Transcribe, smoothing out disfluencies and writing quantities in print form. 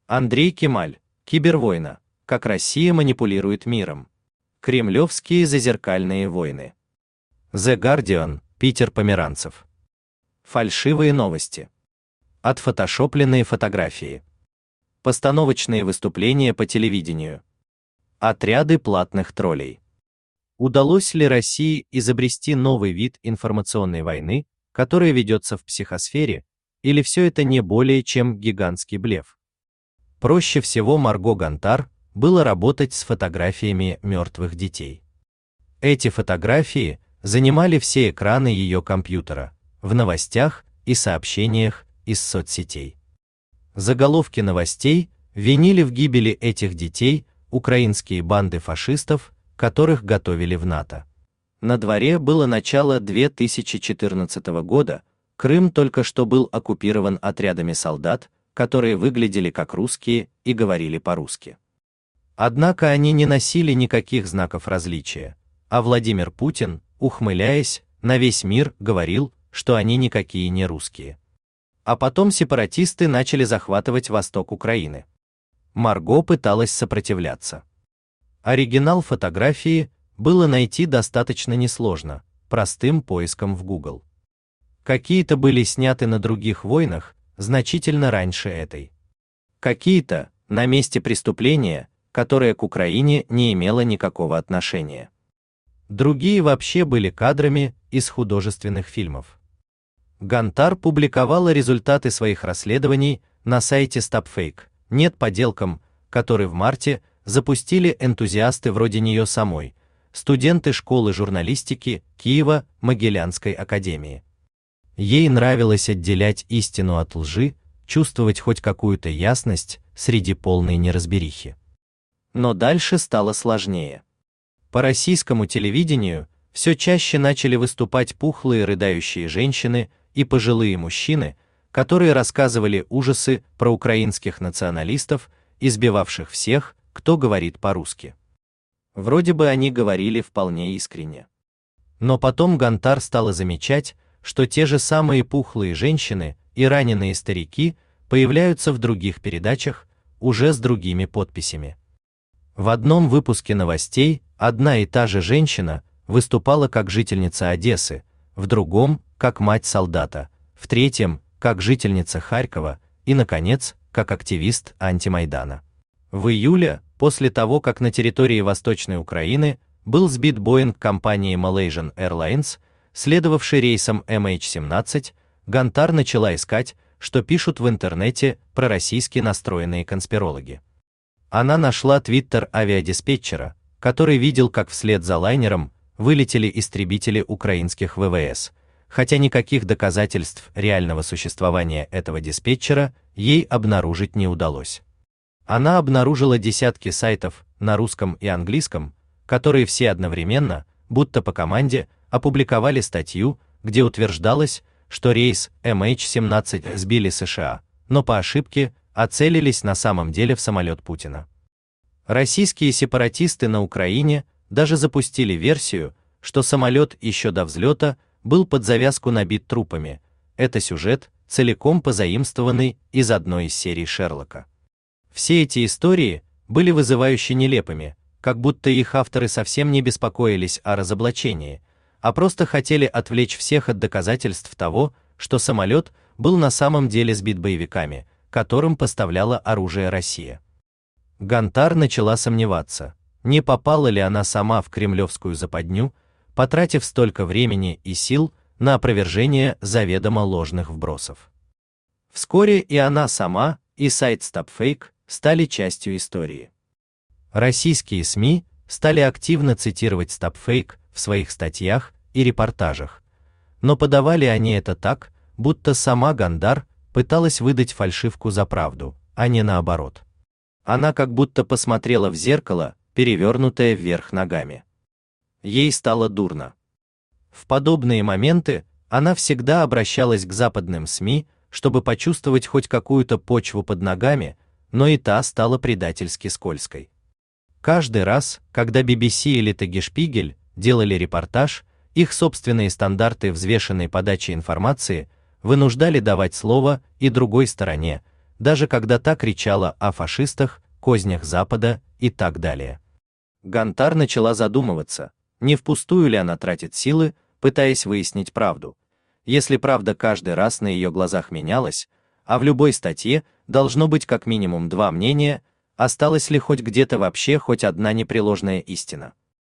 Андрей Кемаль. Кибервойна. Как Россия манипулирует миром. Кремлевские зазеркальные войны. The Guardian. Питер Померанцев. Фальшивые новости. Отфотошопленные фотографии. Постановочные выступления по телевидению. Отряды платных троллей. Удалось ли России изобрести новый вид информационной войны, которая ведется в психосфере, или все это не более чем гигантский блеф? Проще всего Марго Гонтар было работать с фотографиями мертвых детей. Эти фотографии занимали все экраны ее компьютера, в новостях и сообщениях из соцсетей. Заголовки новостей винили в гибели этих детей украинские банды фашистов, которых готовили в НАТО. На дворе было начало 2014 года, Крым только что был оккупирован отрядами солдат, которые выглядели как русские и говорили по-русски. Однако они не носили никаких знаков различия, а Владимир Путин, ухмыляясь, на весь мир говорил, что они никакие не русские. А потом сепаратисты начали захватывать восток Украины. Марго пыталась сопротивляться. Оригинал фотографии было найти достаточно несложно, простым поиском в Google. Какие-то были сняты на других войнах, значительно раньше этой. Какие-то на месте преступления, которое к Украине не имело никакого отношения. Другие вообще были кадрами из художественных фильмов. Гонтар публиковала результаты своих расследований на сайте StopFake, нет подделкам, который в марте запустили энтузиасты вроде нее самой, студенты школы журналистики Киево-Могилянской академии. Ей нравилось отделять истину от лжи, чувствовать хоть какую-то ясность среди полной неразберихи. Но дальше стало сложнее. По российскому телевидению все чаще начали выступать пухлые рыдающие женщины и пожилые мужчины, которые рассказывали ужасы про украинских националистов, избивавших всех, кто говорит по-русски. Вроде бы они говорили вполне искренне. Но потом Гонтар стала замечать, что те же самые пухлые женщины и раненые старики появляются в других передачах, уже с другими подписями. В одном выпуске новостей одна и та же женщина выступала как жительница Одессы, в другом – как мать солдата, в третьем – как жительница Харькова и, наконец, как активист антимайдана. В июле, после того, как на территории Восточной Украины был сбит Боинг компании Malaysian Airlines, следовавший рейсом MH17, Гонтар начала искать, что пишут в интернете пророссийски настроенные конспирологи. Она нашла твиттер авиадиспетчера, который видел, как вслед за лайнером вылетели истребители украинских ВВС, хотя никаких доказательств реального существования этого диспетчера ей обнаружить не удалось. Она обнаружила десятки сайтов на русском и английском, которые все одновременно, будто по команде, опубликовали статью, где утверждалось, что рейс MH17 сбили США, но по ошибке оцелились на самом деле в самолет Путина. Российские сепаратисты на Украине даже запустили версию, что самолет еще до взлета был под завязку набит трупами. Это сюжет, целиком позаимствованный из одной из серий Шерлока. Все эти истории были вызывающе нелепыми, как будто их авторы совсем не беспокоились о разоблачении, а просто хотели отвлечь всех от доказательств того, что самолет был на самом деле сбит боевиками, которым поставляла оружие Россия. Гонтар начала сомневаться, не попала ли она сама в кремлевскую западню, потратив столько времени и сил на опровержение заведомо ложных вбросов. Вскоре и она сама, и сайт StopFake стали частью истории. Российские СМИ стали активно цитировать StopFake в своих статьях и репортажах, но подавали они это так, будто сама Гонтар пыталась выдать фальшивку за правду, а не наоборот. Она как будто посмотрела в зеркало, перевернутое вверх ногами. Ей стало дурно. В подобные моменты она всегда обращалась к западным СМИ, чтобы почувствовать хоть какую-то почву под ногами, но и та стала предательски скользкой. Каждый раз, когда BBC или Тагишпигель делали репортаж, их собственные стандарты взвешенной подачи информации вынуждали давать слово и другой стороне, даже когда та кричала о фашистах, кознях Запада и так далее. Гонтар начала задумываться, не впустую ли она тратит силы, пытаясь выяснить правду. Если правда каждый раз на ее глазах менялась, а в любой статье должно быть как минимум два мнения, осталась ли хоть где-то вообще хоть одна непреложная истина?